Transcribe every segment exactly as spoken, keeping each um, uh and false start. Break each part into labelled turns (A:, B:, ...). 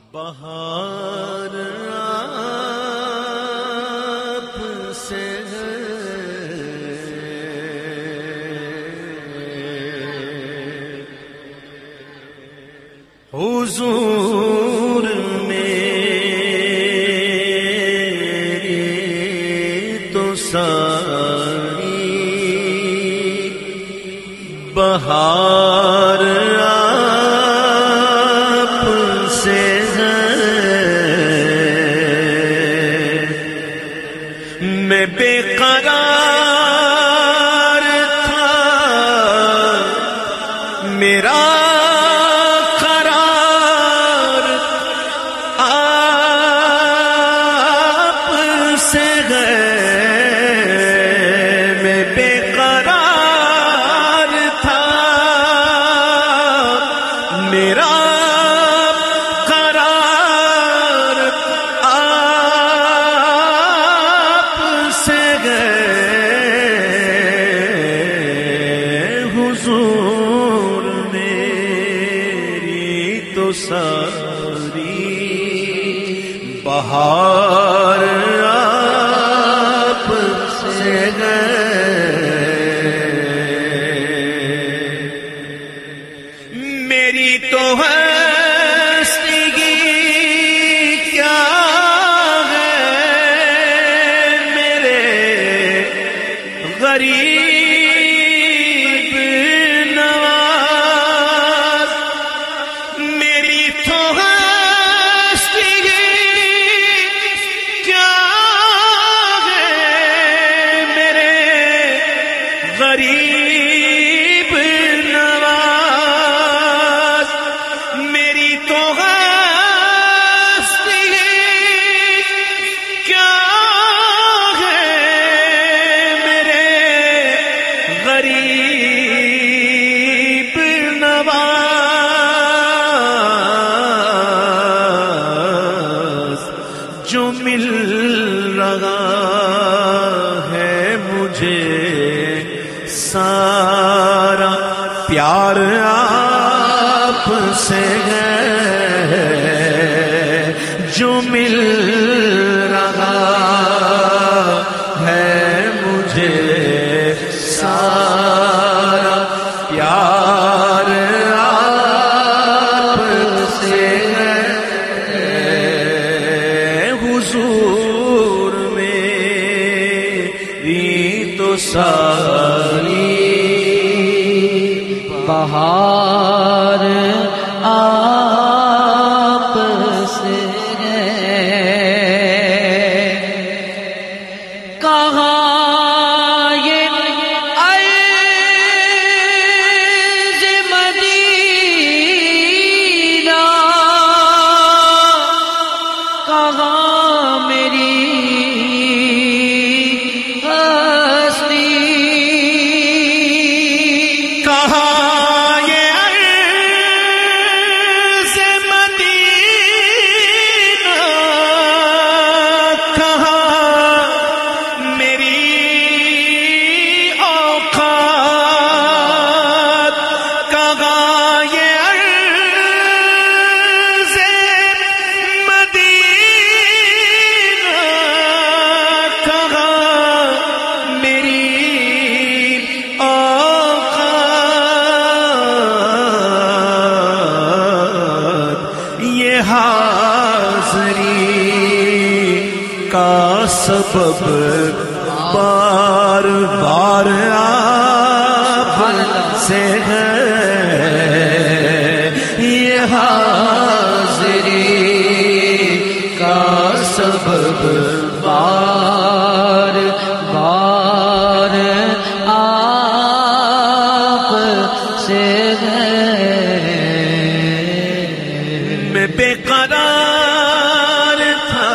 A: بہار آپ سے ہے، حضور میری تو ساری بہار آپ سے ہے، میں بے قرار تھا، میرا ساری بہار آپ سے ہے، میری تو ہستی کیا ہے، میرے غریب نواز، میری تو ہستی کیا ہے، میرے غریب نواز، میری تو ہستی کیا ہے، میرے غریب نواز، جو مل رہا ہے مجھے سارا پیار آپ سے ہے، جو مل رہا ہے مجھے سارا پیار آپ سے ہے، حضور میری تو ساری
B: بہار آپ سے ہے، کہاں یہ عرض مدینہ، کہاں میری ہستی،
A: کہاں کا سبب بار بار آپ سے ہے، یہ حاضری کا سبب
B: بار بار آپ سے ہے،
A: میں بے قرار تھا،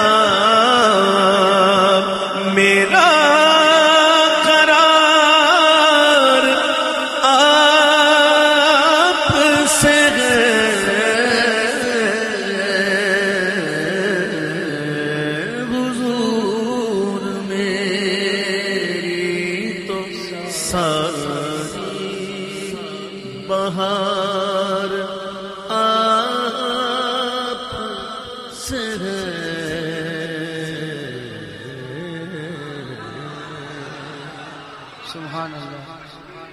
A: میرا قرار آپ سے ہے، حضور میری تو ساری بہار آپ
B: سبحان اللہ